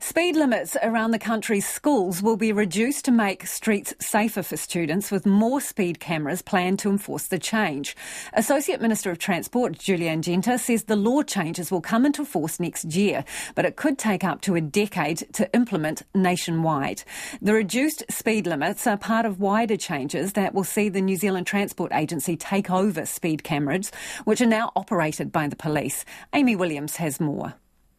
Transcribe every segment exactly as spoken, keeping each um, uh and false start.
Speed limits around the country's schools will be reduced to make streets safer for students, with more speed cameras planned to enforce the change. Associate Minister of Transport Julian Genter says the law changes will come into force next year, but it could take up to a decade to implement nationwide. The reduced speed limits are part of wider changes that will see the New Zealand Transport Agency take over speed cameras, which are now operated by the police. Amy Williams has more.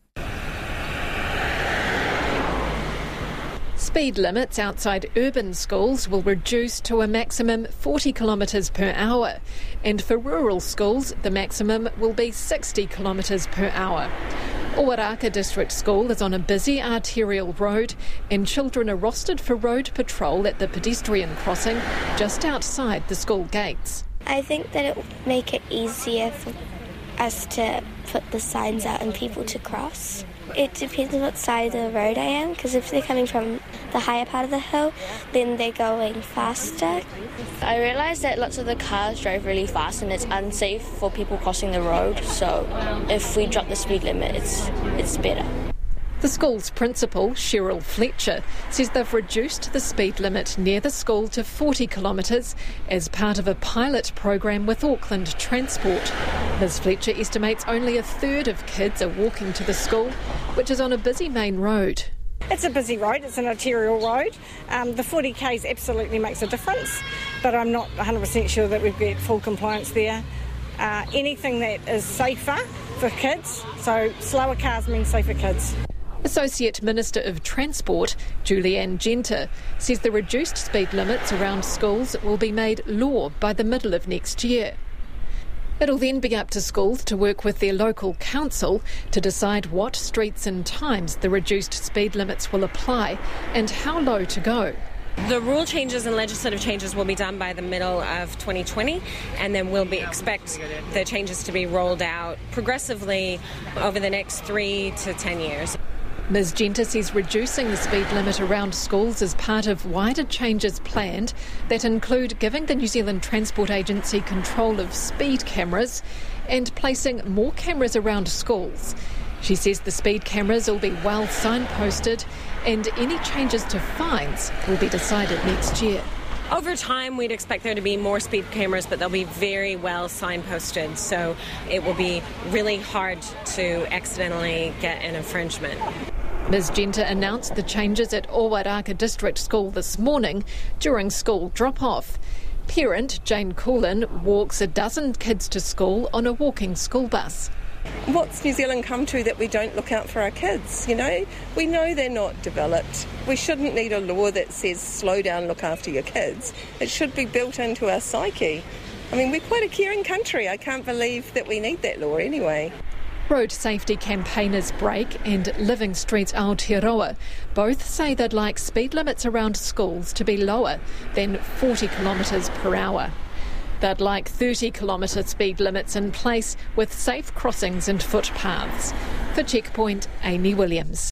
Speed limits outside urban schools will reduce to a maximum forty kilometres per hour, and for rural schools the maximum will be sixty kilometres per hour. Owaraka District School is on a busy arterial road, and children are rostered for road patrol at the pedestrian crossing just outside the school gates. I think that it will make it easier for us to put the signs out and people to cross. It depends on what side of the road I am, because if they're coming from the higher part of the hill, then they're going faster. I realised that lots of the cars drive really fast and it's unsafe for people crossing the road, so if we drop the speed limit, it's it's better. The school's principal, Cheryl Fletcher, says they've reduced the speed limit near the school to forty kilometres as part of a pilot program with Auckland Transport. Miz Fletcher estimates only a third of kids are walking to the school, which is on a busy main road. It's a busy road, it's an arterial road. Um, the forty k's absolutely makes a difference, but I'm not one hundred percent sure that we've got full compliance there. Uh, anything that is safer for kids, so slower cars mean safer kids. Associate Minister of Transport, Julian Genter, says the reduced speed limits around schools will be made law by the middle of next year. It'll then be up to schools to work with their local council to decide what streets and times the reduced speed limits will apply and how low to go. The rule changes and legislative changes will be done by the middle of twenty twenty, and then we'll be expect the changes to be rolled out progressively over the next three to ten years. Miz Genter says reducing the speed limit around schools is part of wider changes planned that include giving the New Zealand Transport Agency control of speed cameras and placing more cameras around schools. She says the speed cameras will be well signposted and any changes to fines will be decided next year. Over time, we'd expect there to be more speed cameras, but they'll be very well signposted, so it will be really hard to accidentally get an infringement. Miz Genter announced the changes at Owaraka District School this morning during school drop-off. Parent Jane Coolin walks a dozen kids to school on a walking school bus. What's New Zealand come to that we don't look out for our kids, you know? We know they're not developed. We shouldn't need a law that says slow down, look after your kids. It should be built into our psyche. I mean, we're quite a caring country. I can't believe that we need that law anyway. Road safety campaigners Break and Living Streets Aotearoa both say they'd like speed limits around schools to be lower than forty kilometres per hour. They'd like thirty kilometre speed limits in place with safe crossings and footpaths. For Checkpoint, Amy Williams.